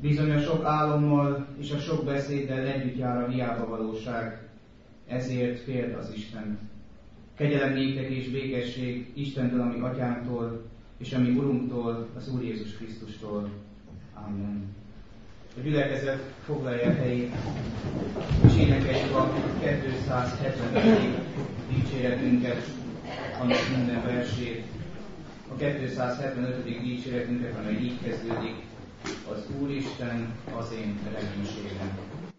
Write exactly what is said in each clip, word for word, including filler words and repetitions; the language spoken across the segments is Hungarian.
Bizony a sok álommal és a sok beszéddel együtt jár a hiába valóság, ezért féld az Istent. Kegyelem néktek és békesség Istentől, ami Atyánktól, és ami Urunktól, az Úr Jézus Krisztustól. Amen. A gyülekezet foglalja helyét, és énekeljük a kétszázhetvenötödik dicséretünket, annak minden versét. A kétszázhetvenötödik dicséretünket, amely így kezdődik: az Úristen az én reménységem.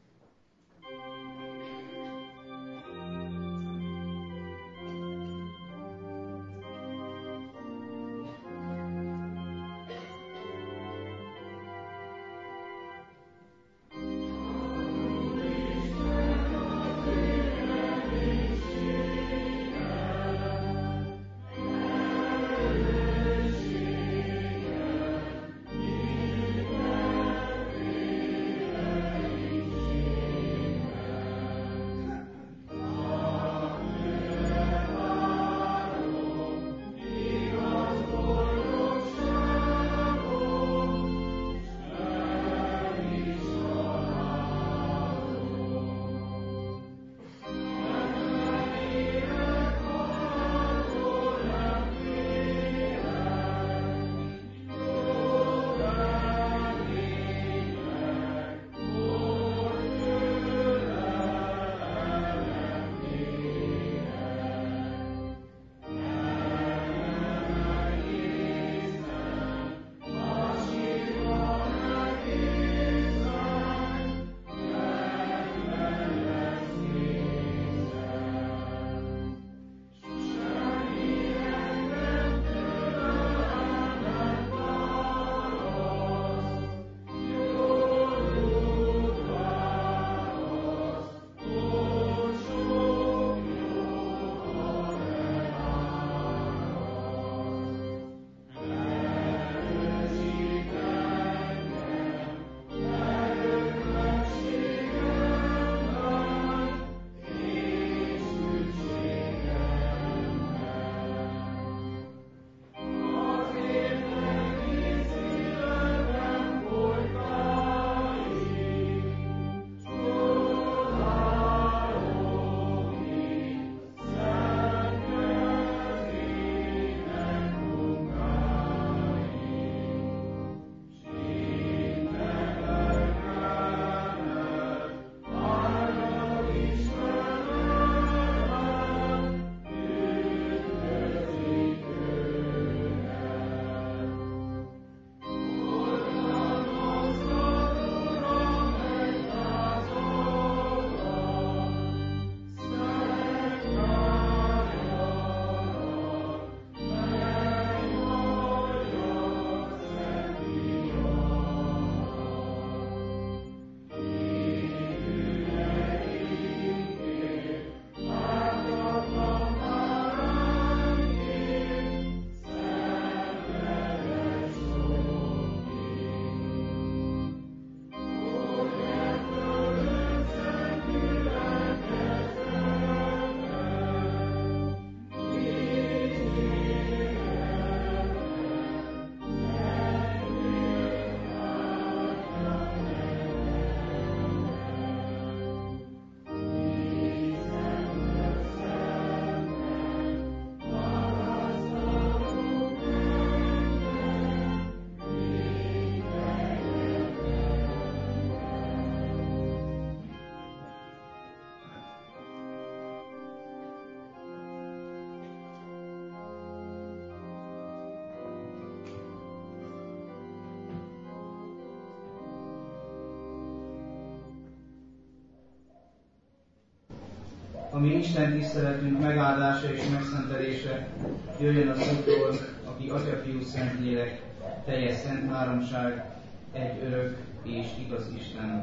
Ami Isten tiszteletünk megáldása és megszentelése jöjjön az Úrtól, aki Atya, Fiú, Szentlélek, teljes szent háromság, egy örök és igaz Isten.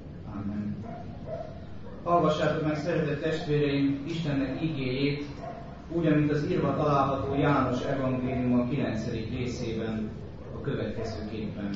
Amen. Hallgassátok meg, szeretett testvéreim, Istennek igéjét, úgy, amint az írva található János evangélium a kilencedik részében, a következőképpen.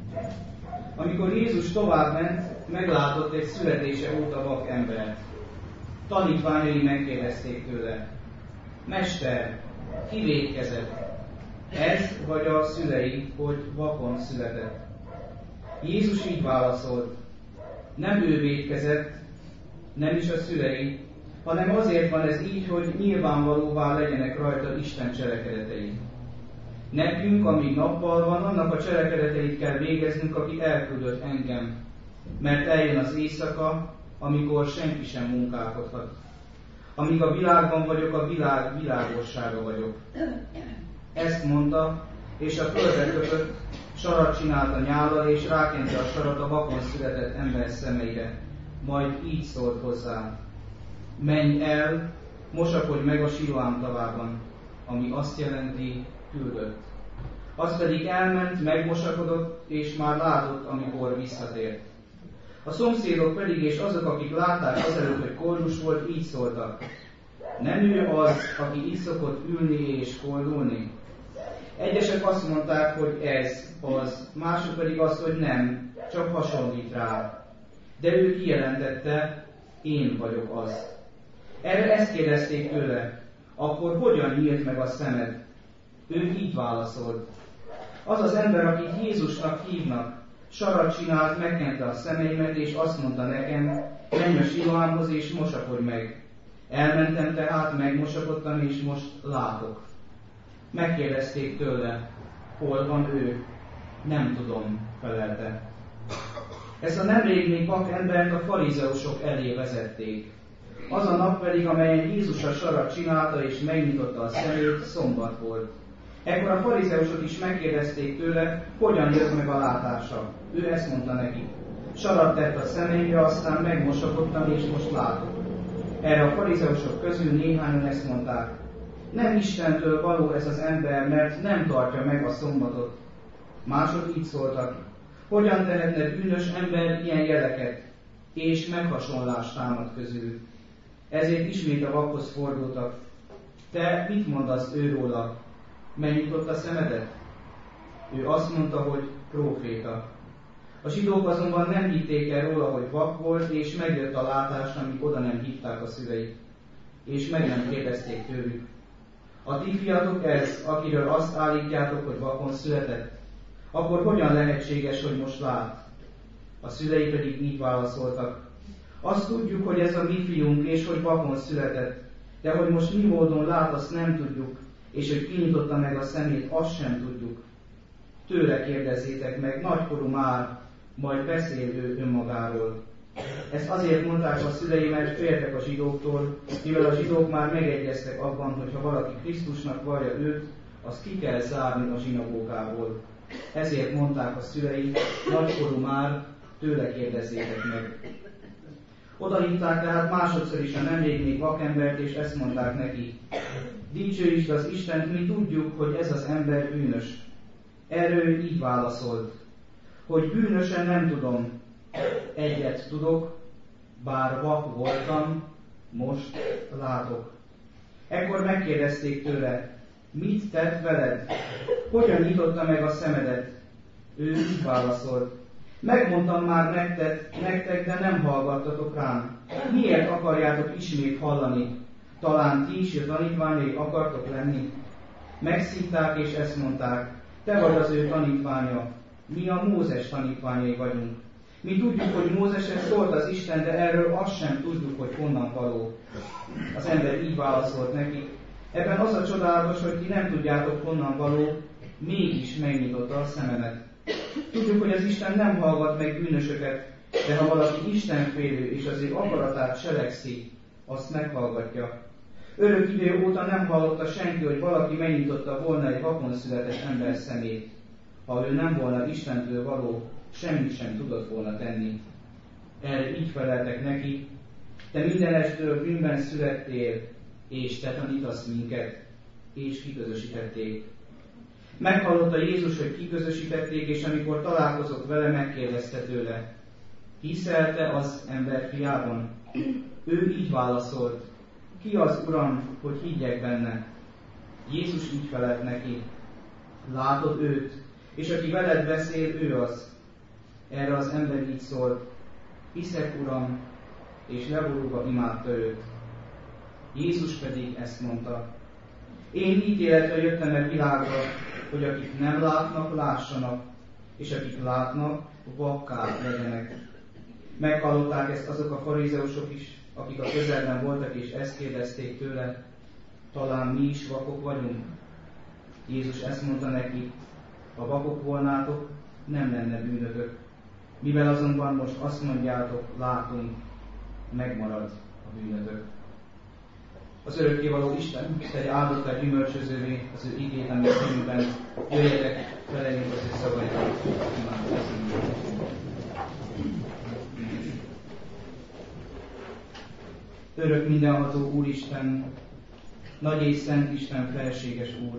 Amikor Jézus továbbment, meglátott egy születése óta vak embert. Tanítványai megkérdezték tőle: Mester, ki vétkezett? Ez vagy a szülei, hogy vakon született? Jézus így válaszolt, nem ő vétkezett, nem is a szülei, hanem azért van ez így, hogy nyilvánvalóvá legyenek rajta Isten cselekedetei. Nekünk, amíg nappal van, annak a cselekedeteit kell végeznünk, aki elküldött engem, mert eljön az éjszaka, amikor senki sem munkálkodhat. Amíg a világban vagyok, a világ világossága vagyok. Ezt mondta, és a földre köpött, sarat csinált a nyállal, és rákente a sarat a vakon született ember szemeire. Majd így szólt hozzá, menj el, mosakodj meg a Siloám tavában, ami azt jelenti, küldött. Az pedig elment, megmosakodott, és már látott, amikor visszatért. A szomszédok pedig, és azok, akik látták azelőtt, hogy koldus volt, így szóltak. Nem ő az, aki így szokott ülni és koldulni? Egyesek azt mondták, hogy ez az, mások pedig azt, hogy nem, csak hasonlít rá. De ő kijelentette, én vagyok az. Erre ezt kérdezték tőle, akkor hogyan nyílt meg a szemed? Ő így válaszolt. Az az ember, akit Jézusnak hívnak, sarat csinált, megkente a szemeimet, és azt mondta nekem, menj a Siloámhoz és mosakodj meg. Elmentem tehát, megmosakodtam, és most látok. Megkérdezték tőle, hol van ő? Nem tudom, felelte. Ezt a nemrég még vak embert a farizeusok elé vezették. Az a nap pedig, amelyen Jézus a sarat csinálta és megnyitotta a szemét, szombat volt. Ekkor a farizeusok is megkérdezték tőle, hogyan jött meg a látása. Ő ezt mondta neki. Sarat tett a szemeimre, aztán megmosakodtam, és most látok. Erre a farizeusok közül néhányan ezt mondták. Nem Istentől való ez az ember, mert nem tartja meg a szombatot. Mások így szóltak. Hogyan tehetne bűnös ember ilyen jeleket, és meghasonlást támad közül. Ezért ismét a vakhoz fordultak. Te mit mondasz őróla? Megnyitott a szemedet? Ő azt mondta, hogy próféta. A zsidók azonban nem hitték el róla, hogy vak volt, és megjött a látás, amíg oda nem hívták a szüleit. És meg nem kérdezték tőlük. A ti fiatok ez, akiről azt állítjátok, hogy vakon született? Akkor hogyan lehetséges, hogy most lát? A szülei pedig így válaszoltak. Azt tudjuk, hogy ez a mi fiunk, és hogy vakon született, de hogy most mi módon lát, azt nem tudjuk, és hogy kinyitotta meg a szemét, azt sem tudjuk. Tőle kérdezzétek meg, nagykorú már, majd beszél ő önmagáról. Ezt azért mondták a szülei, mert féltek a zsidóktól, mivel a zsidók már megegyeztek abban, hogy ha valaki Krisztusnak vallja őt, azt ki kell zárni a zsinagógából. Ezért mondták a szülei, nagykorú már, tőle kérdezzétek meg. Oda hívták tehát másodszor is a nemrég még vakembert, és ezt mondták neki. Dicsőítsd az Istent, mi tudjuk, hogy ez az ember bűnös. Erről ő így válaszolt, hogy bűnösen nem tudom. Egyet tudok, bár vak voltam, most látok. Ekkor megkérdezték tőle, mit tett veled? Hogyan nyitotta meg a szemedet? Ő így válaszolt, megmondtam már nektek, nektek, de nem hallgattatok rám. Miért akarjátok ismét hallani? Talán ti is a tanítványai akartok lenni? Megszívták és ezt mondták, te vagy az ő tanítványa, mi a Mózes tanítványai vagyunk. Mi tudjuk, hogy Mózeshez szólt az Isten, de erről azt sem tudjuk, hogy honnan való. Az ember így válaszolt neki, ebben az a csodálatos, hogy ti nem tudjátok honnan való, mégis megnyitotta a szememet. Tudjuk, hogy az Isten nem hallgat meg bűnösöket, de ha valaki istenfélő és az ő akaratát cselekszi, azt meghallgatja. Örök idő óta nem hallotta senki, hogy valaki megnyitotta volna egy vakon született ember szemét. Ha ő nem volna Istentől való, semmit sem tudott volna tenni. Erre így feleltek neki, te mindenestől bűnben születtél, és te tanítasz minket, és kiközösítették. Meghallotta Jézus, hogy kiközösítették, és amikor találkozott vele, megkérdezte tőle, hiszel te az ember fiában? Ő így válaszolt, ki az Uram, hogy higgyek benne? Jézus így felelt neki, látod őt, és aki veled beszél, ő az. Erre az ember így szólt, hiszek Uram, és leborulva imádta őt. Jézus pedig ezt mondta, én ítéletről jöttem el világra, hogy akik nem látnak, lássanak, és akik látnak, vakká legyenek. Meghallották ezt azok a farizeusok is, akik a közelben voltak, és ezt kérdezték tőle, talán mi is vakok vagyunk? Jézus ezt mondta nekik, ha vakok volnátok, nem lenne bűnötök. Mivel azonban most azt mondjátok, látunk, megmarad a bűnötök. Az örökkévaló Isten egy áldottá gyümölcsözővé az ő igét, ami a szívünkben, jöjjetek, feleljünk az ő szavaikat, imádkozzunk. Örök mindenható Úristen, nagy és szent Isten, felséges Úr!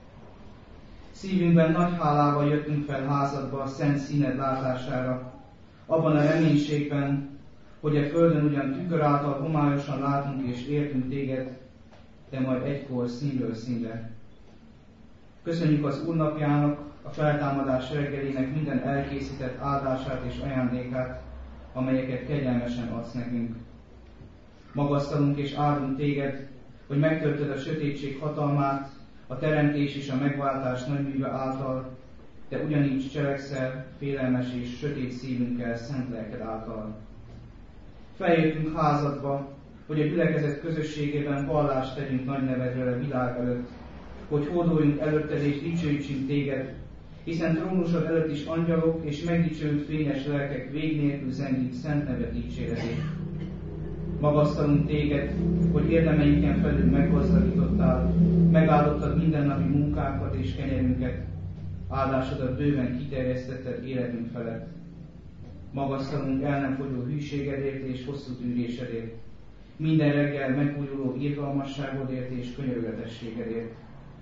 Szívünkben nagy hálával jöttünk fel házadba a szent színed látására, abban a reménységben, hogy a földön ugyan tükör által homályosan látunk és értünk téged, de majd egykor színről színre. Köszönjük az Úr napjának, a feltámadás reggelének minden elkészített áldását és ajándékát, amelyeket kegyelmesen adsz nekünk. Magasztalunk és áldunk téged, hogy megtörted a sötétség hatalmát, a teremtés és a megváltás nagyműve által, de ugyanígy cselekszel félelmes és sötét szívünkkel, szent lelked által. Feljöttünk házadba, hogy a gyülekezet közösségében vallást tegyünk nagy nevedről a világ előtt, hogy hódoljunk előtted és dicsőítsünk téged, hiszen trónusod előtt is angyalok és megdicsőült fényes lelkek vég nélkül zengik szent neved dicséretét. Magasztalunk téged, hogy érdemeinken felül meggazdagítottál, megáldottad mindennapi munkánkat és kenyerünket, áldásodat bőven kiterjesztetted életünk felett. Magasztalunk el nem fogyó hűségedért és hosszú tűrésedért, minden reggel megújuló irgalmasságodért és könyörületességedért.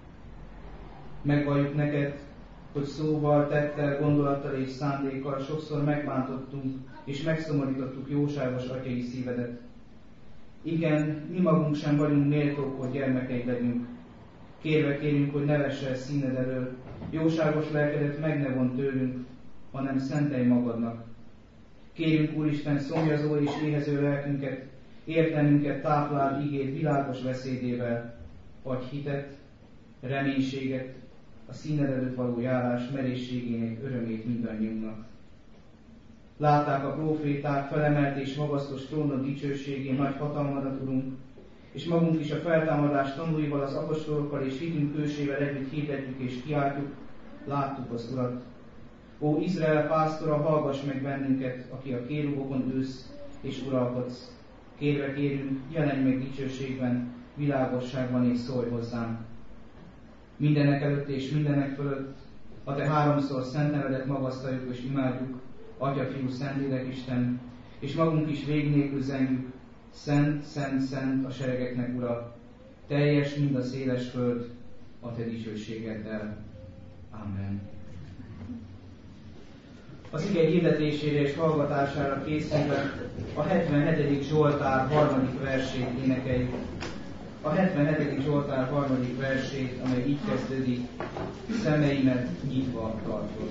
Megvalljuk neked, hogy szóval, tettel, gondolattal és szándékkal sokszor megbántottunk és megszomorítottuk jóságos atyai szívedet. Igen, mi magunk sem vagyunk méltók, hogy gyermekeid legyünk. Kérve kérjünk, hogy ne vesse el színed elől, jóságos lelkedet meg ne vond tőlünk, hanem szentelj magadnak. Kérjünk, Úristen, szomjazó és éhező lelkünket, értelmünket táplál igéd világos beszédével, adj hitet, reménységet, a színed előtt való járás merészségének örömét mindannyiunknak. Látták a próféták felemelt és magasztos trónod dicsőségén nagy hatalmadat, Urunk, és magunk is a feltámadás tanúival, az apostolokkal és hitünk hősével együtt hirdetjük és kiáltjuk, láttuk az Urat. Ó Izrael pásztora, hallgass meg bennünket, aki a kérubokon ülsz és uralkodsz. Kérve kérünk, jelenj meg dicsőségben, világosságban és szólj hozzánk. Mindenek előtt és mindenek fölött a te háromszor szent nevedet magasztaljuk és imádjuk, Atya, Fiú, Szentlélek, Isten, és magunk is vég nélkül zengjük, szent, szent, szent a seregeknek Ura, teljes mind a széles föld a te dicsőségeddel. Amen. Az ige hirdetésére és hallgatására készülve a hetvenhetedik Zsoltár harmadik versét énekeljük. A hetvenhetedik Zsoltár harmadik versét, amely így kezdődik, szemeimet nyitva tartod.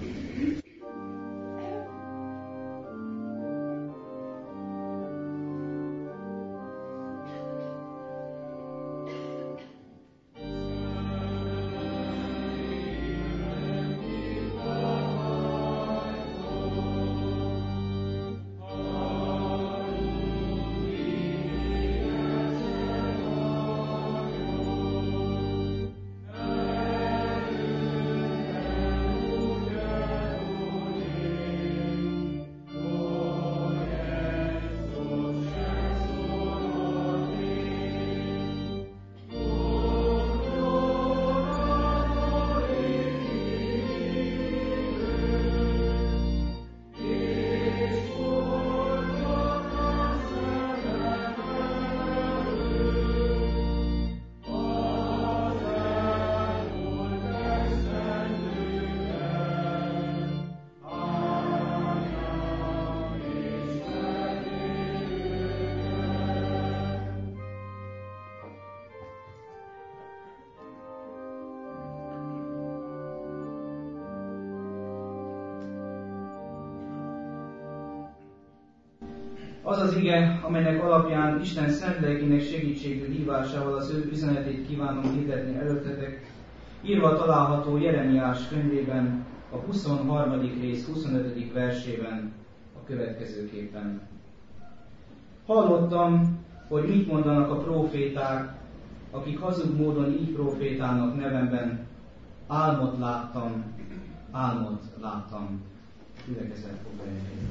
Az az ige, amelynek alapján Isten szent lelkének segítségű hívásával az ő üzenetét kívánom hirdetni előttetek, írva található Jeremiás könyvében, a huszonharmadik rész huszonötödik versében a következőképpen. Hallottam, hogy mit mondanak a próféták, akik hazug módon így prófétálnak nevemben. Álmot láttam, álmot láttam. Ülekezet foglalja.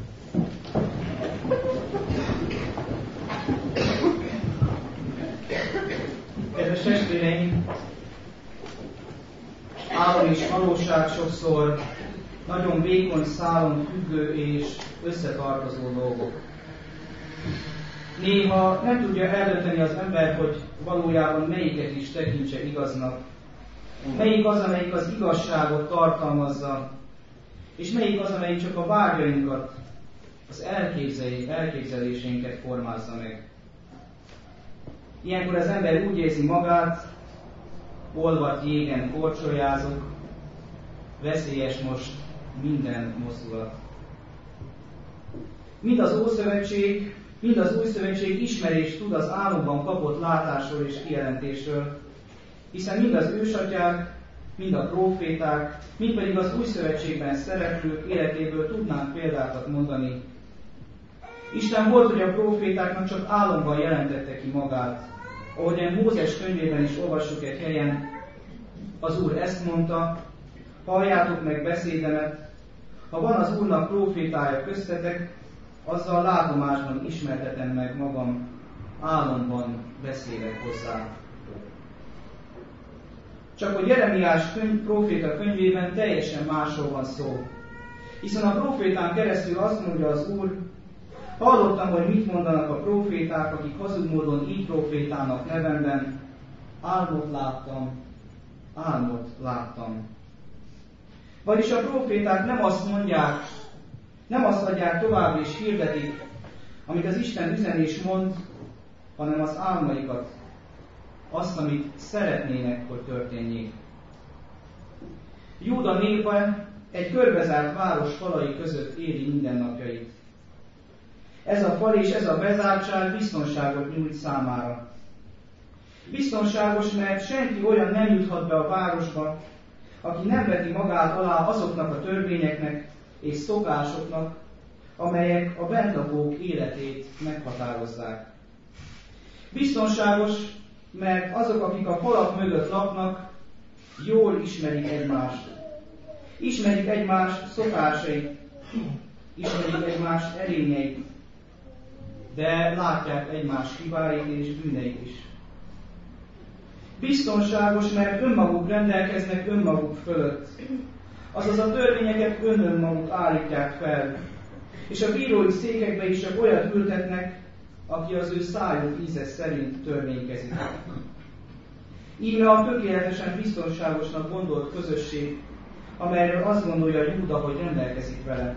Kedves testvéreim, álom és valóság sokszor nagyon vékony szálon függő és összetartozó dolgok. Néha nem tudja eldönteni az ember, hogy valójában melyiket is tekintse igaznak. Melyik az, amelyik az igazságot tartalmazza, és melyik az, amelyik csak a vágyainkat, az elképzeléseinket formázza meg. Ilyenkor az ember úgy érzi magát, olvadt jégen korcsolyázok, veszélyes most minden mozdulat. Mind az Ószövetség, mind az Új Szövetség ismerést tud az álomban kapott látásról és kijelentésről, hiszen mind az ősatyák, mind a próféták, mind pedig az Új Szövetségben szereplők életéből tudnánk példákat mondani. Isten volt, hogy a prófétáknak csak álomban jelentette ki magát. Ahogyan Mózes könyvében is olvassuk egy helyen, az Úr ezt mondta, halljátok meg beszédemet, ha van az Úrnak prófétája köztetek, azzal látomásban ismertetem meg magam, álomban beszélek hozzá. Csak hogy Jeremiás könyv, próféta könyvében teljesen másról van szó. Hiszen a prófétán keresztül azt mondja az Úr, hallottam, hogy mit mondanak a próféták, akik hazug módon így prófétálnak nevemben, álmot láttam, álmot láttam. Vagyis a próféták nem azt mondják, nem azt adják tovább és hirdetik, amit az Isten üzenés mond, hanem az álmaikat, azt, amit szeretnének, hogy történjék. Júda népe egy körbezárt város falai között éli mindennapjait. Ez a fal és ez a bezártság biztonságot nyújt számára. Biztonságos, mert senki olyan nem juthat be a városba, aki nem veti magát alá azoknak a törvényeknek és szokásoknak, amelyek a bentlakók életét meghatározzák. Biztonságos, mert azok, akik a falak mögött laknak, jól ismerik egymást. Ismerik egymás szokásait, ismerik egymás erényeit, de látják egymás hibáit és bűneit is. Biztonságos, mert önmaguk rendelkeznek önmaguk fölött. Azaz a törvényeket önmaguk állítják fel, és a bírói székekbe is csak olyat ültetnek, aki az ő szájuk íze szerint törvénykezik. Íme a tökéletesen biztonságosnak gondolt közösség, amelyről azt gondolja a Júda, hogy rendelkezik vele.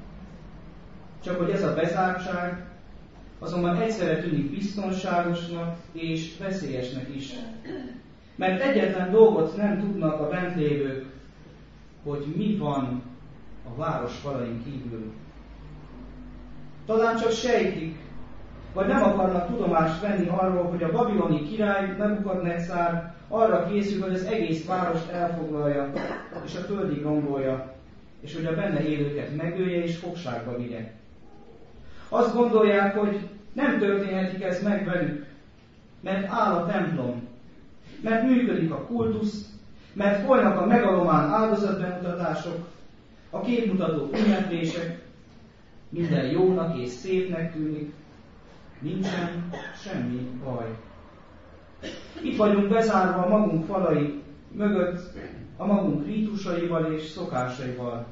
Csak hogy ez a bezártság azonban egyszerre tűnik biztonságosnak és veszélyesnek is. Mert egyetlen dolgot nem tudnak a bent lévők, hogy mi van a város falain kívül. Talán csak sejtik, vagy nem akarnak tudomást venni arról, hogy a babiloni király Nebukadneccár arra készül, hogy az egész várost elfoglalja, és a földig rombolja, és hogy a benne élőket megölje és fogságba vigye. Azt gondolják, hogy nem történhetik ez meg velük, mert áll a templom, mert működik a kultusz, mert folynak a megalomán áldozatbemutatások, a képmutató ünneplések, minden jónak és szépnek tűnik, nincsen semmi baj. Itt vagyunk bezárva a magunk falai mögött, a magunk rítusaival és szokásaival.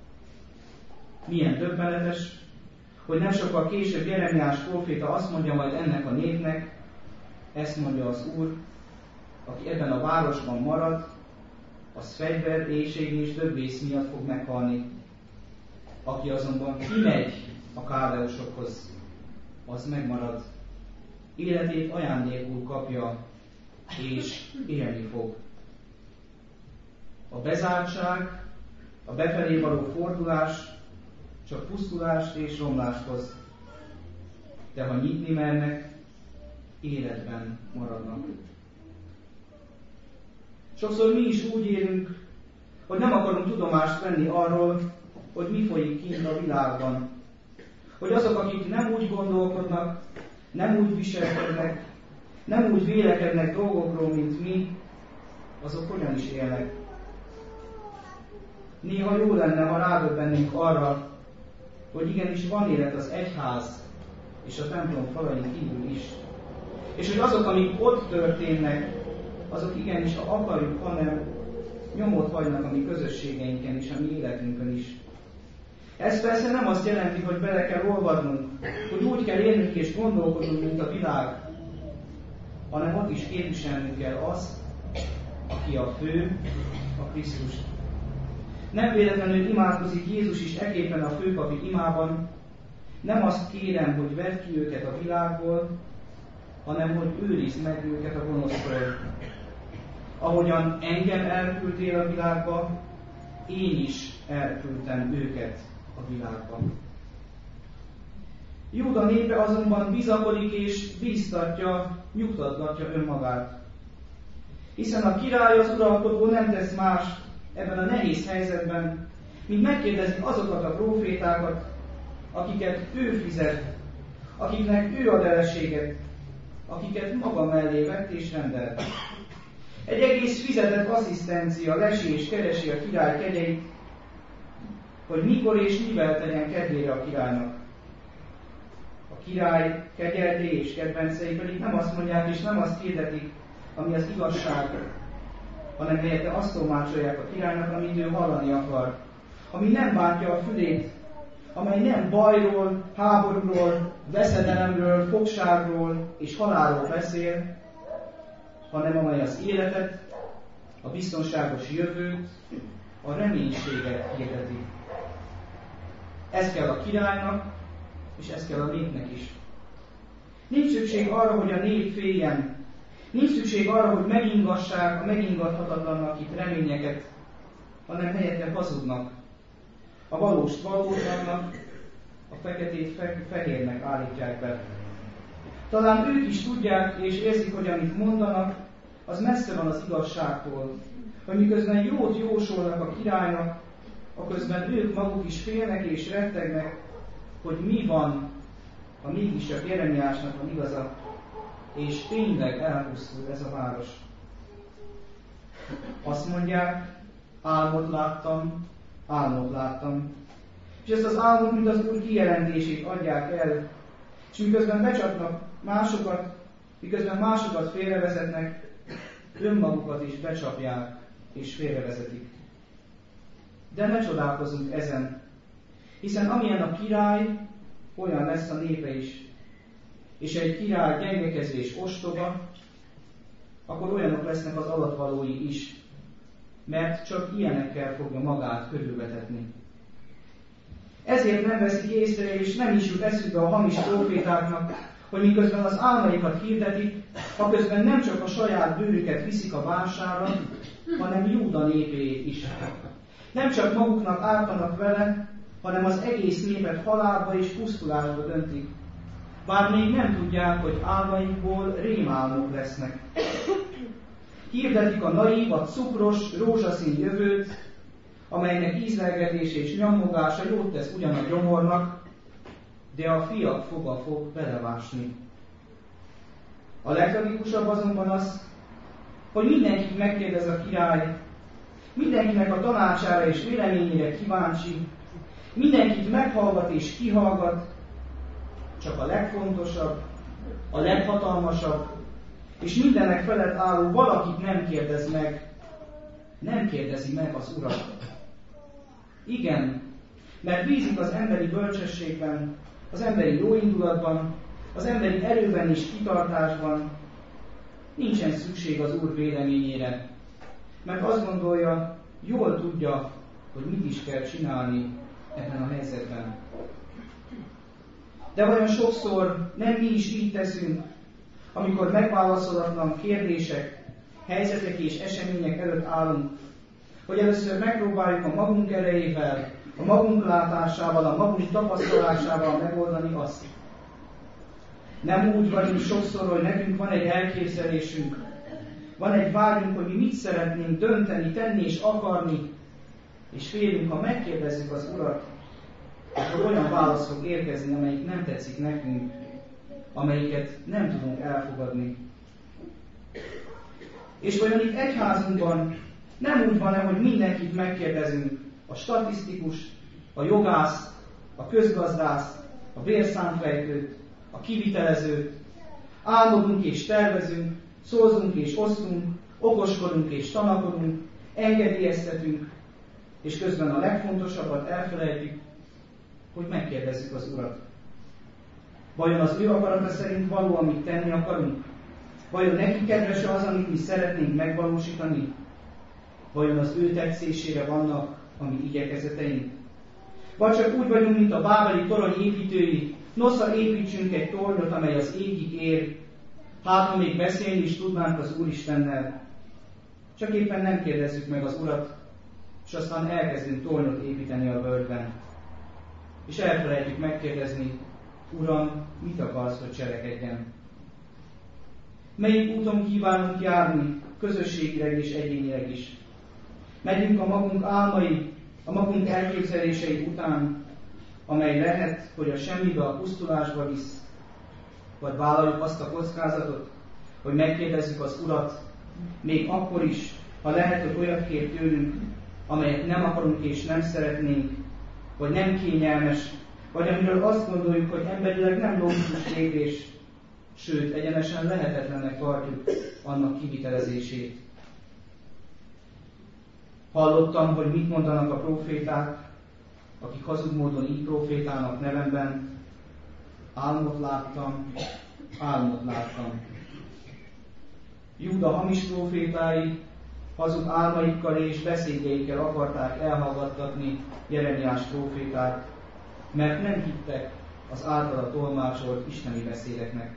Milyen döbbenetes, hogy nem sokkal később Jeremiás próféta azt mondja majd ennek a népnek, ezt mondja az Úr, aki ebben a városban marad, az fegyver, éhség és döbbész miatt fog meghalni. Aki azonban kimegy a káldeusokhoz, az megmarad. Életét ajándékul kapja, és élni fog. A bezártság, a befelé való fordulás csak pusztulást és romlást hoz. De ha nyitni mernek, életben maradnak. Sokszor mi is úgy élünk, hogy nem akarunk tudomást venni arról, hogy mi folyik kint a világban. Hogy azok, akik nem úgy gondolkodnak, nem úgy viselkednek, nem úgy vélekednek dolgokról, mint mi, azok hogyan is élnek. Néha jó lenne, ha rádöbbennénk arra, hogy igenis van élet az egyház és a templom falain kívül is. És hogy azok, amik ott történnek, azok igenis, ha akarjuk, hanem nyomot hagynak a mi közösségeinken és a mi életünkön is. Ez persze nem azt jelenti, hogy bele kell olvadnunk, hogy úgy kell élnünk és gondolkodnunk, mint a világ, hanem ott is képviselnünk kell azt, aki a fő, a Krisztus. Nem véletlenül imádkozik Jézus is eképpen a főpapi imában, nem azt kérem, hogy vedd ki őket a világból, hanem hogy őrizd meg őket a gonosztól. Ahogyan engem elküldtél a világba, én is elküldtem őket a világba. Júda népe azonban bizakodik és bíztatja, nyugtatgatja önmagát. Hiszen a király, az uralkodó nem tesz más ebben a nehéz helyzetben, mint megkérdezi azokat a prófétákat, akiket ő fizet, akiknek ő ad eleséget, akiket maga mellé vett és rendelt. Egy egész fizetett asszisztencia lesi és keresi a király kegyeit, hogy mikor és mivel tegyen kedvére a királynak. A király kegyelmé és kedvencei pedig nem azt mondják és nem azt hirdetik, ami az igazság, hanem helyette azt tolmácsolják a királynak, amit ő hallani akar, ami nem bántja a fülét, amely nem bajról, háborúról, veszedelemről, fogságról és halálról beszél, hanem amely az életet, a biztonságos jövőt, a reménységet hirdeti. Ez kell a királynak, és ez kell a népnek is. Nincs szükség arra, hogy a nép féljen. Nincs szükség arra, hogy megingassák a megingathatatlannak itt reményeket, hanem helyette hazudnak. A valóst valótlannak, a feketét fe- fehérnek állítják be. Talán ők is tudják és érzik, hogy amit mondanak, az messze van az igazságtól. Hogy miközben jót jósolnak a királynak, aközben ők maguk is félnek és rettegnek, hogy mi van, ha mégis csak Jeremiásnak van igaza, és tényleg elpusztul ez a város. Azt mondják, álmot láttam, álmot láttam. És ezt az álmot, mint az Úr kijelentését adják el, és miközben becsapnak másokat, miközben másokat félrevezetnek, önmagukat is becsapják és félrevezetik. De ne csodálkozunk ezen, hiszen amilyen a király, olyan lesz a népe is. És egy király gyengekező és ostoba, akkor olyanok lesznek az alatvalói is, mert csak ilyenekkel fogja magát körülvetetni. Ezért nem veszik észre, és nem is jut eszükbe a hamis prófétáknak, hogy miközben az álmaikat hirdetik, aközben nem csak a saját bőrüket viszik a válsára, hanem Júda népét is. Nem csak maguknak ártanak vele, hanem az egész népet halálba és pusztulásba döntik. Bár még nem tudják, hogy álmaikból rémálmok lesznek. Hirdetik a naív, a cukros, rózsaszín jövőt, amelynek ízlelgetése és nyomogása jót tesz ugyan a gyomornak, de a fiak foga fog belevásni. A legtragikusabb azonban az, hogy mindenkit megkérdez a király, mindenkinek a tanácsára és véleményére kíváncsi, mindenkit meghallgat és kihallgat, csak a legfontosabb, a leghatalmasabb, és mindenek felett álló valakit nem kérdez meg, nem kérdezi meg az Urat. Igen, mert bízik az emberi bölcsességben, az emberi jóindulatban, az emberi erőben és kitartásban. Nincsen szükség az Úr véleményére, mert azt gondolja, jól tudja, hogy mit is kell csinálni ebben a helyzetben. De vajon sokszor nem mi is így teszünk, amikor megválaszolatlan kérdések, helyzetek és események előtt állunk, hogy először megpróbáljuk a magunk erejével, a magunk látásával, a magunk tapasztalásával megoldani azt. Nem úgy vagyunk sokszor, hogy nekünk van egy elképzelésünk, van egy vágyunk, hogy mi mit szeretnénk dönteni, tenni és akarni, És félünk, ha megkérdezzük az Urat, akkor olyan válasz fog érkezni, amelyik nem tetszik nekünk, amelyiket nem tudunk elfogadni. És vajon itt egyházunkban nem úgy van-e, hogy mindenkit megkérdezünk, a statisztikust, a jogászt, a közgazdászt, a vérszámfejtőt, a kivitelezőt, álmodunk és tervezünk, szózunk és osztunk, okoskodunk és tanakodunk, engedélyeztetünk, és közben a legfontosabbat elfelejtjük, hogy megkérdezzük az Urat. Vajon az ő akarata szerint való, amit tenni akarunk? Vajon neki kedves az, amit mi szeretnénk megvalósítani? Vajon az ő tetszésére vannak a mi igyekezeteink? Vagy csak úgy vagyunk, mint a bábeli torony építői, nosza építsünk egy tornyot, amely az égig ér, hát ha még beszélni is tudnánk az Úristennel. Csak éppen nem kérdezzük meg az Urat, és aztán elkezdünk tornyot építeni a völgyben. És elfelejtjük megkérdezni, Uram, mit akarsz, hogy cselekedjen? Melyik úton kívánunk járni, közösségileg és egyénileg is? Megyünk a magunk álmai, a magunk elképzelései után, amely lehet, hogy a semmibe, a pusztulásba visz, vagy vállaljuk azt a kockázatot, hogy megkérdezzük az Urat, még akkor is, ha lehet, hogy olyat kér tőlünk, amelyet nem akarunk és nem szeretnénk, vagy nem kényelmes, vagy amiről azt gondoljuk, hogy emberileg nem logikus lépés, sőt, egyenesen lehetetlennek tartjuk annak kivitelezését. Hallottam, hogy mit mondanak a próféták, akik hazug módon így prófétálnak nevemben. Álmot láttam, álmot láttam. Júda hamis prófétái hazug álmaikkal és beszédjeikkel akarták elhallgattatni Jeremiás prófétát, mert nem hittek az általa tolmácsolt isteni beszédeknek.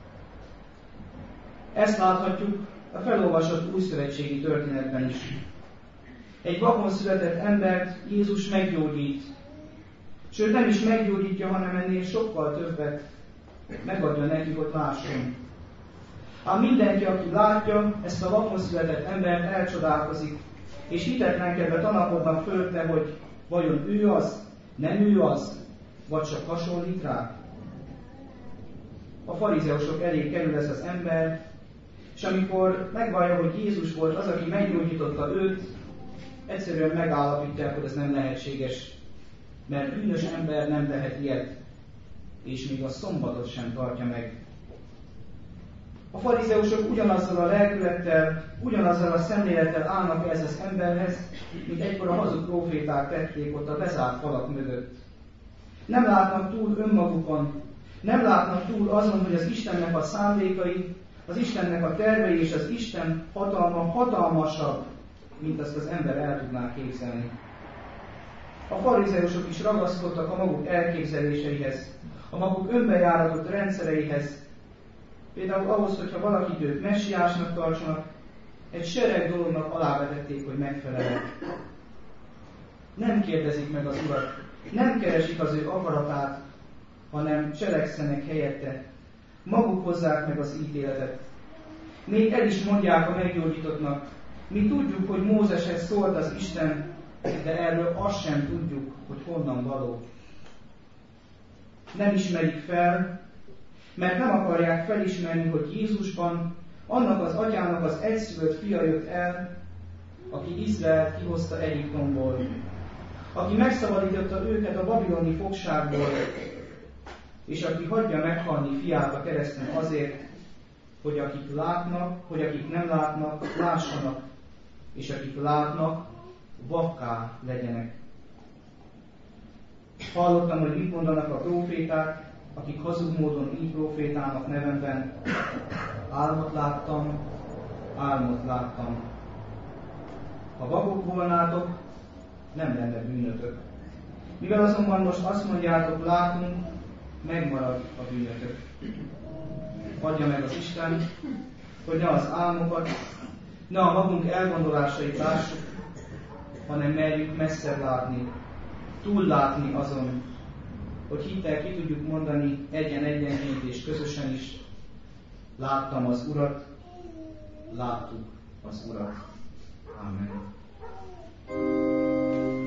Ezt láthatjuk a felolvasott újszövetségi történetben is. Egy vakon született embert Jézus meggyógyít, sőt nem is meggyógyítja, hanem ennél sokkal többet megadja neki, hogy lásson. Ám mindenki, aki látja ezt a vakon született embert, elcsodálkozik, és hitetlenkedve tanakodnak fölötte, hogy vajon ő az, nem ő az, vagy csak hasonlít rá. A farizeusok elé kerül ez az ember, és amikor megvallja, hogy Jézus volt az, aki meggyógyította őt, egyszerűen megállapítják, hogy ez nem lehetséges, mert bűnös ember nem tehet ilyet, és még a szombatot sem tartja meg. A farizeusok ugyanazzal a lelkülettel, ugyanazzal a szemlélettel állnak ez az emberhez, mint egykor a hazug próféták tették ott a bezárt falak mögött. Nem látnak túl önmagukon, nem látnak túl azon, hogy az Istennek a szándékai, az Istennek a tervei és az Isten hatalma hatalmasabb, mint azt az ember el tudná képzelni. A farizeusok is ragaszkodtak a maguk elképzeléseihez, a maguk önbejáratott rendszereihez, például ahhoz, hogyha valakit ők messiásnak tartsanak, egy sereg dolognak alávetették, hogy megfelelnek. Nem kérdezik meg az Urat, nem keresik az ő akaratát, hanem cselekszenek helyette. Maguk hozzák meg az ítéletet. Még el is mondják a meggyógyítottnak, mi tudjuk, hogy Mózeshez szólt az Isten, de erről azt sem tudjuk, hogy honnan való. Nem ismerik fel, mert nem akarják felismerni, hogy Jézusban annak az atyának az egyszülött fia jött el, aki Izraelt kihozta Egyiptomból, aki megszabadította őket a babiloni fogságból, és aki hagyja meghalni fiát a kereszten azért, hogy akik látnak, hogy akik nem látnak, lássanak, és akik látnak, vakká legyenek. Hallottam, hogy mit mondanak a próféták, akik hazug módon így prófétálnak nevemben. Álmot láttam, álmot láttam. Ha vakok volnátok, nem lenne bűnötök. Mivel azonban most azt mondjátok, látunk, megmarad a bűnötök. Adja meg az Isten, hogy ne az álmokat, ne a magunk elgondolásait lássuk, hanem merjük messzebb látni, túllátni azon, hogy hittel ki tudjuk mondani egyen-egyenként és közösen is, láttam az Urat, láttuk az Urat. Amen.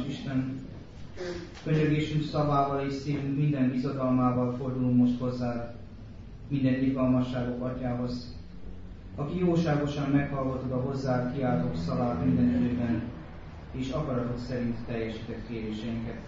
Isten, könyörgésünk szavával és szívünk minden bizodalmával fordulunk most hozzá, minden irgalmasságok atyához, aki jóságosan meghallgatod a hozzá kiáltók szavát minden időben, és akaratod szerint teljesített kéréseinket.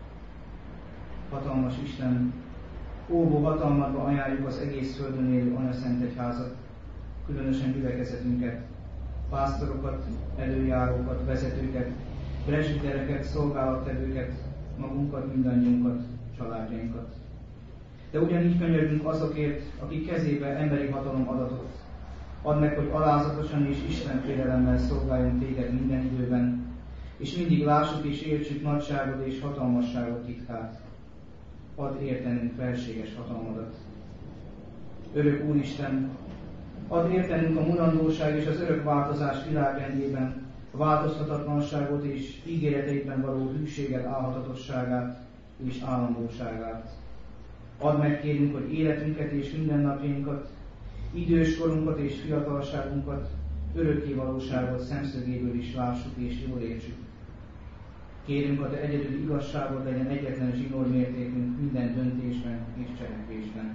Hatalmas Isten, óvó hatalmadba ajánljuk az egész földön élő Anyaszent Egyházat, különösen gyülekezetünket, pásztorokat, előjárókat, vezetőket, presbitereket, szolgálattevőket, magunkat, mindannyiunkat, családjainkat. De ugyanígy könyörgünk azokért, akik kezébe emberi hatalom adatot. Add meg, hogy alázatosan és istenfélelemmel szolgáljunk téged minden időben, és mindig lássuk és értsük nagyságod és hatalmasságod titkát. Add értenünk felséges hatalmadat. Örök Úristen, add értenünk a mulandóság és az örök változás világrendjében, a változhatatlanságot és ígéreteidben való hűséged álhatatosságát és állandóságát. Add meg, kérünk, hogy életünket és mindennapjainkat, időskorunkat és fiatalságunkat, örökké valóságot szemszögéből is lássuk és jól értsük. Kérünk, a te egyedül igazságod legyen egyetlen zsinórmértékünk minden döntésben és cselekvésben.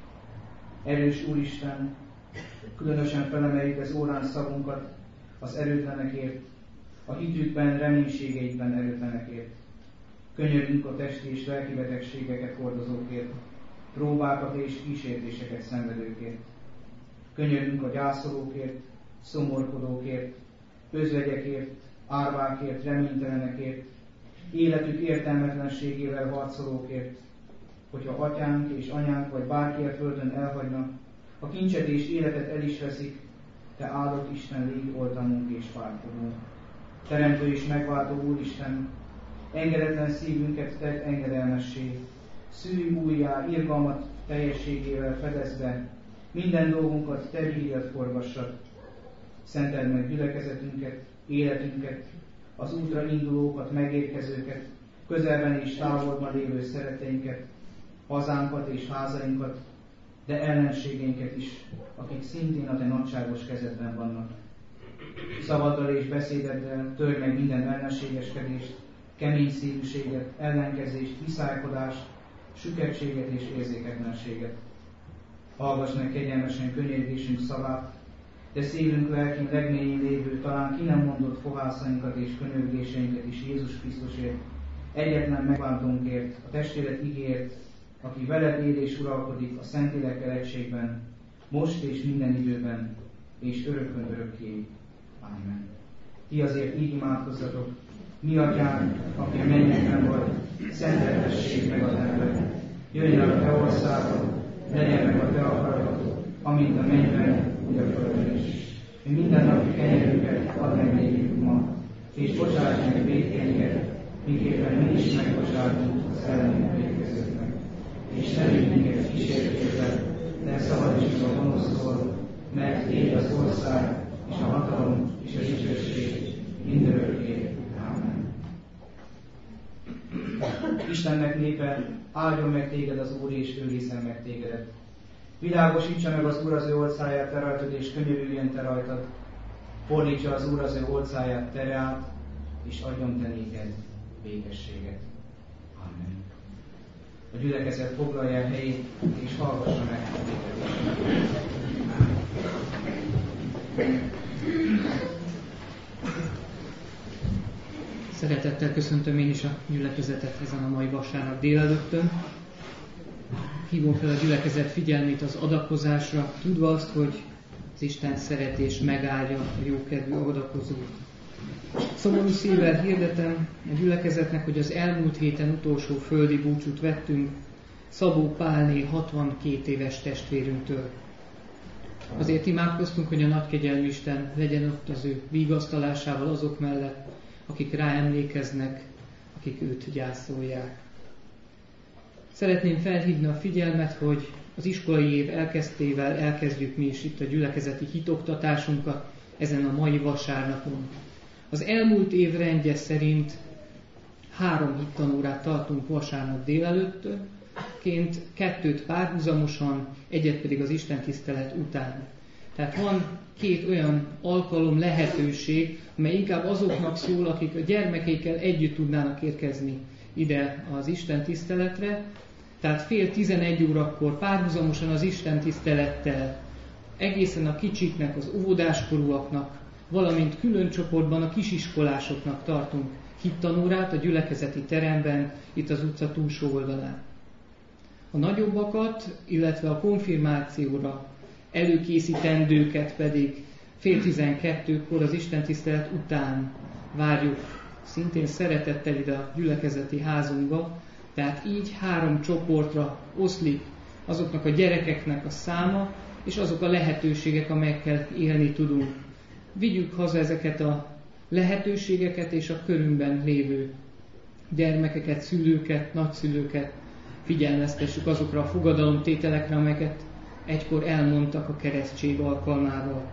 Erős Úristen, különösen felemeljük az órán szavunkat az erőtlenekért, a hitükben, reménységeikben erőtlenekért. Könyörgünk a testi és lelki betegségeket hordozókért, próbákat és kísértéseket szenvedőkért. Könyörgünk a gyászolókért, szomorkodókért, özvegyekért, árvákért, reménytelenekért, életük értelmetlenségével harcolókért, hogyha atyánk és anyánk vagy bárki a földön elhagyna, a kincset és életet el is veszik, te áldott Isten légy oltanunk és pártolunk. Teremtő és megváltó Úristen, engedetlen szívünket tedd engedelmessé, szűj újjá, irgalmat teljességével fedezd be, minden dolgunkat te híjat forgassad. Szenteld meg gyülekezetünket, életünket, az útra indulókat, megérkezőket, közelben és távolban lévő szeretteinket, hazánkat és házainkat, de ellenségeinket is, akik szintén a te nagyságos kezedben vannak. Szavaddal és beszédeddel törj meg minden ellenségeskedést, kemény szívűséget, ellenkezést, viszálykodást, süketséget és érzéketlenséget. Hallgass meg kegyelmesen könyörgésünk szavát, de szívünk lelkén legmélyén lévő, talán ki nem mondott fogászainkat és könyörgéseinket is Jézus Krisztusért, egyetlen megváltónkért, a testvéred igéért, aki veled él és uralkodik a Szentlélekkel egységben, most és minden időben, és örökön örökké. Amen. Ti azért így imádkozzatok, mi atyánk, aki a mennyekben vagy, szenteltessék meg a te neved. Jöjjön a te országod, legyen meg a te akaratod, amint a mennyben, úgy a földön is. Mi mindennapi kenyerünket add meg nékünk ma, és bocsáss meg vétkeinket, miképpen mi is megbocsátunk az ellenünk vétkezőknek. És ne vigy minket kísértésbe, de szabadíts meg a gonosztól, mert Téd az ország, és a hatalom, és a dicsőség mindörökké. Amen. Istennek népe, áldjon meg téged az Úr, és őrizzen meg tégedet. Világosítsa meg az Úr az ő orcáját te rajtad, és könyörüljön te rajtad. Fordítsa az Úr az ő orcáját te reád, és adjon te néked békességet. Amen. A gyülekezet foglalja el helyét, és hallgassa meg a békességet. Szeretettel köszöntöm én is a gyülekezetet ezen a mai vasárnap délelőttön. Hívom fel a gyülekezet figyelmét az adakozásra, tudva azt, hogy az Isten szeretés megállja a jókedvű adakozót. Szomorú szívvel hirdetem a gyülekezetnek, hogy az elmúlt héten utolsó földi búcsút vettünk Szabó Pálné hatvankét éves testvérünktől. Azért imádkoztunk, hogy a nagykegyelmű Isten legyen ott az ő vigasztalásával azok mellett, akik rá emlékeznek, akik őt gyászolják. Szeretném felhívni a figyelmet, hogy az iskolai év elkezdtével elkezdjük mi is itt a gyülekezeti hitoktatásunkat ezen a mai vasárnapon. Az elmúlt év rendje szerint három hittanórát tartunk vasárnap délelőttként, kettőt párhuzamosan, egyet pedig az istentisztelet után. Tehát van két olyan alkalom, lehetőség, amely inkább azoknak szól, akik a gyermekeikkel együtt tudnának érkezni ide az Isten tiszteletre. Tehát fél tizenegy órakor párhuzamosan az Isten tisztelettel egészen a kicsiknek, az óvodáskorúaknak, valamint külön csoportban a kisiskolásoknak tartunk hittanórát a gyülekezeti teremben, itt az utca túlsó oldalán. A nagyobbakat, illetve a konfirmációra előkészítendőket pedig fél tizenkettőkor az istentisztelet után várjuk szintén szeretettel ide a gyülekezeti házunkba, tehát így három csoportra oszlik azoknak a gyerekeknek a száma, és azok a lehetőségek, amelyekkel élni tudunk. Vigyük haza ezeket a lehetőségeket, és a körünkben lévő gyermekeket, szülőket, nagyszülőket figyelmeztessük azokra a fogadalomtételekre, amelyeket egykor elmondtak a keresztség alkalmával.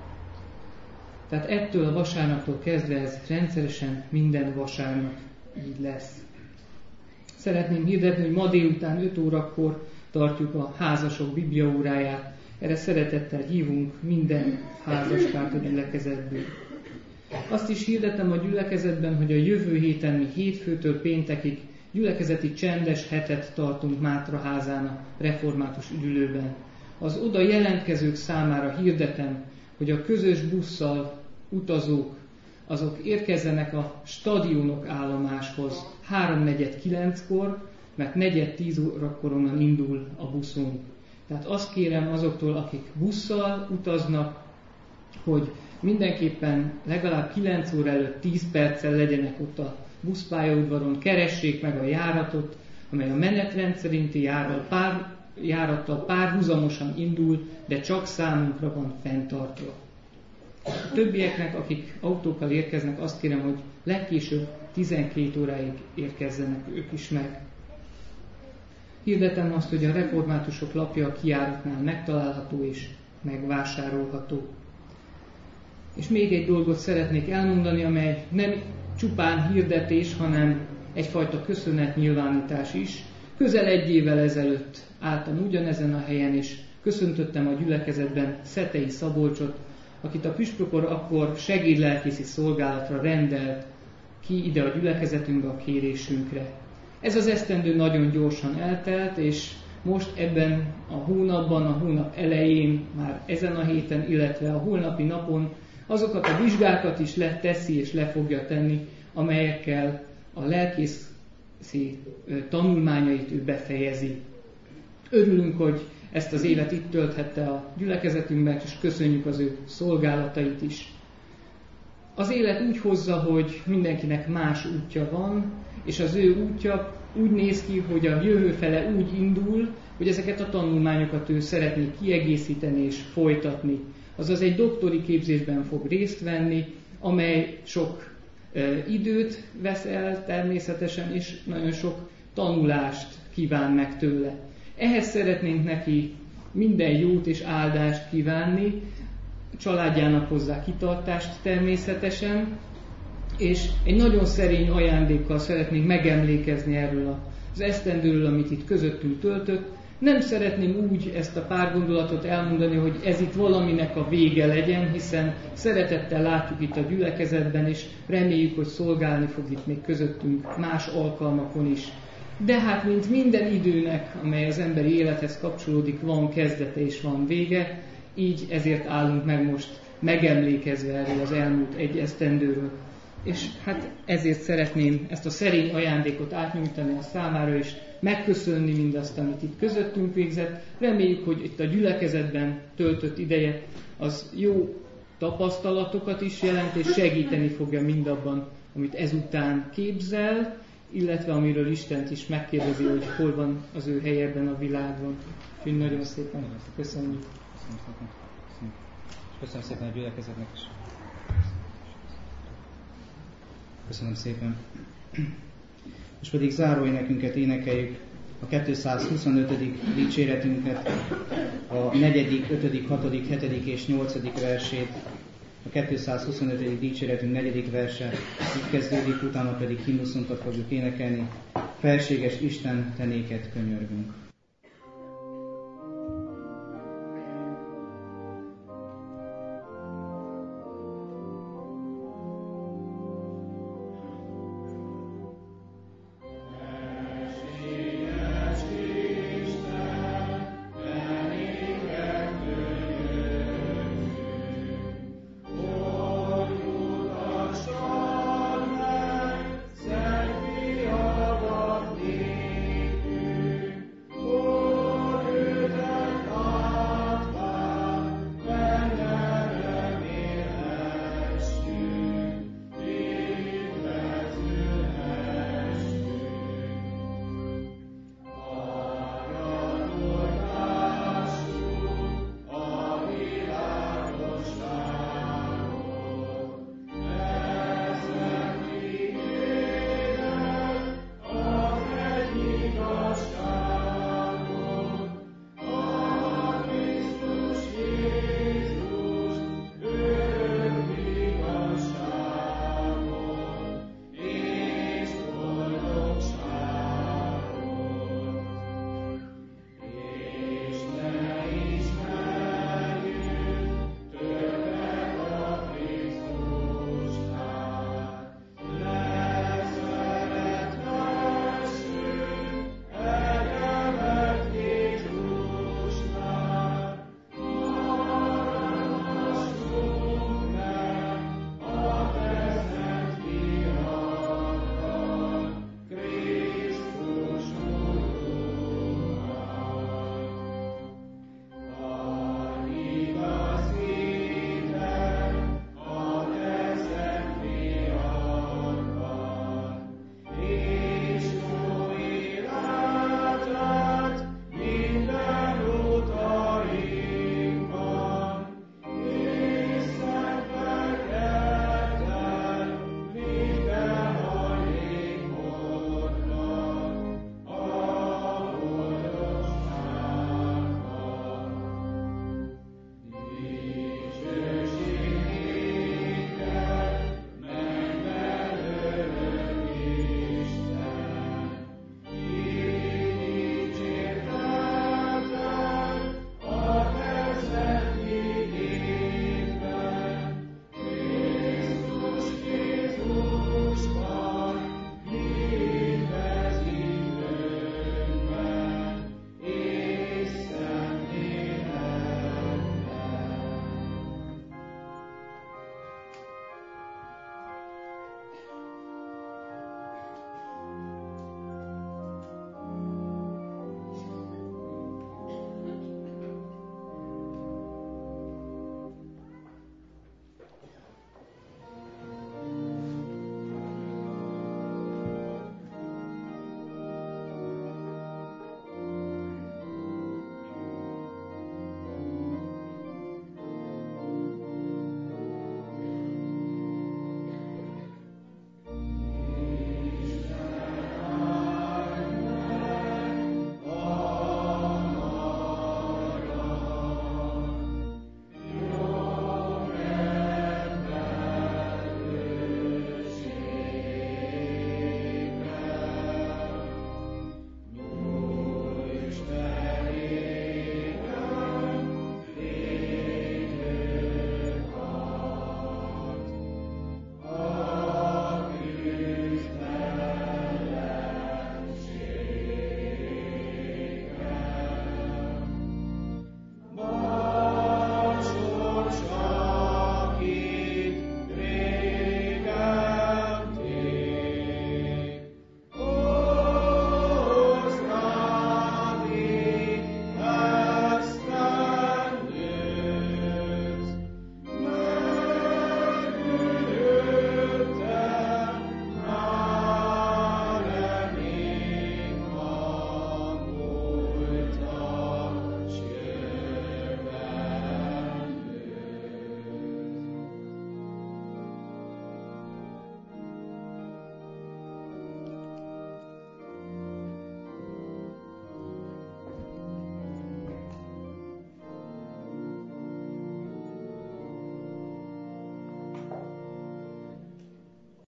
Tehát ettől a vasárnaptól kezdve ez rendszeresen minden vasárnap így lesz. Szeretném hirdetni, hogy ma délután öt órakor tartjuk a házasok bibliaóráját. Erre szeretettel hívunk minden házastárt a gyülekezetből. Azt is hirdetem a gyülekezetben, hogy a jövő héten mi hétfőtől péntekig gyülekezeti csendes hetet tartunk Mátraházán a református üdülőben. Az oda jelentkezők számára hirdetem, hogy a közös busszal utazók, azok érkezzenek a stadionok állomáshoz háromnegyed kilenckor, mert negyed tíz órakor onnan indul a buszunk. Tehát azt kérem azoktól, akik busszal utaznak, hogy mindenképpen legalább kilenc óra előtt tíz perccel legyenek ott a buszpályaudvaron, keressék meg a járatot, amely a menetrend szerinti járat, pár, járattal párhuzamosan indul, de csak számunkra van fenntartva. A többieknek, akik autókkal érkeznek, azt kérem, hogy legkésőbb tizenkét óráig érkezzenek ők is meg. Hirdetem azt, hogy a reformátusok lapja a kijáratnál megtalálható és megvásárolható. És még egy dolgot szeretnék elmondani, amely nem csupán hirdetés, hanem egyfajta köszönetnyilvánítás is. Közel egy évvel ezelőtt álltam ugyanezen a helyen, és köszöntöttem a gyülekezetben Szetei Szabolcsot, akit a püspökor akkor segédlelkészi szolgálatra rendelt ki ide a gyülekezetünkbe a kérésünkre. Ez az esztendő nagyon gyorsan eltelt, és most ebben a hónapban, a hónap elején, már ezen a héten, illetve a holnapi napon azokat a vizsgákat is leteszi és le fogja tenni, amelyekkel a lelkészi tanulmányait ő befejezi. Örülünk, hogy ezt az évet itt tölthette a gyülekezetünkben, és köszönjük az ő szolgálatait is. Az élet úgy hozza, hogy mindenkinek más útja van, és az ő útja úgy néz ki, hogy a jövő fele úgy indul, hogy ezeket a tanulmányokat ő szeretné kiegészíteni és folytatni. Azaz egy doktori képzésben fog részt venni, amely sok e, időt vesz el természetesen, és nagyon sok tanulást kíván meg tőle. Ehhez szeretnénk neki minden jót és áldást kívánni, családjának hozzá kitartást természetesen, és egy nagyon szerény ajándékkal szeretnénk megemlékezni erről az esztendőről, amit itt közöttünk töltött. Nem szeretném úgy ezt a pár gondolatot elmondani, hogy ez itt valaminek a vége legyen, hiszen szeretettel látjuk itt a gyülekezetben, és reméljük, hogy szolgálni fog itt még közöttünk más alkalmakon is. De hát, mint minden időnek, amely az emberi élethez kapcsolódik, van kezdete és van vége, így ezért állunk meg most megemlékezve erről az elmúlt egy esztendőről. És hát ezért szeretném ezt a szerény ajándékot átnyújtani a számára, és megköszönni mindazt, amit itt közöttünk végzett. Reméljük, hogy itt a gyülekezetben töltött ideje az jó tapasztalatokat is jelent, és segíteni fogja mindabban, amit ezután képzel, illetve amiről Istent is megkérdezi, hogy hol van az ő helye ebben a világban. Úgyhogy nagyon szépen köszönjük. Köszönöm szépen a gyülekezetnek is. Köszönöm szépen. Most pedig záróénekünket énekeljük, a kétszázhuszonötödik dicséretünket, a negyedik, ötödik, hatodik, hetedik és nyolcadik versét. A kétszázhuszonötödik dicséretünk negyedik verse így kezdődik, utána pedig himnuszunkat fogjuk énekelni. Felséges Isten, te néked könyörgünk.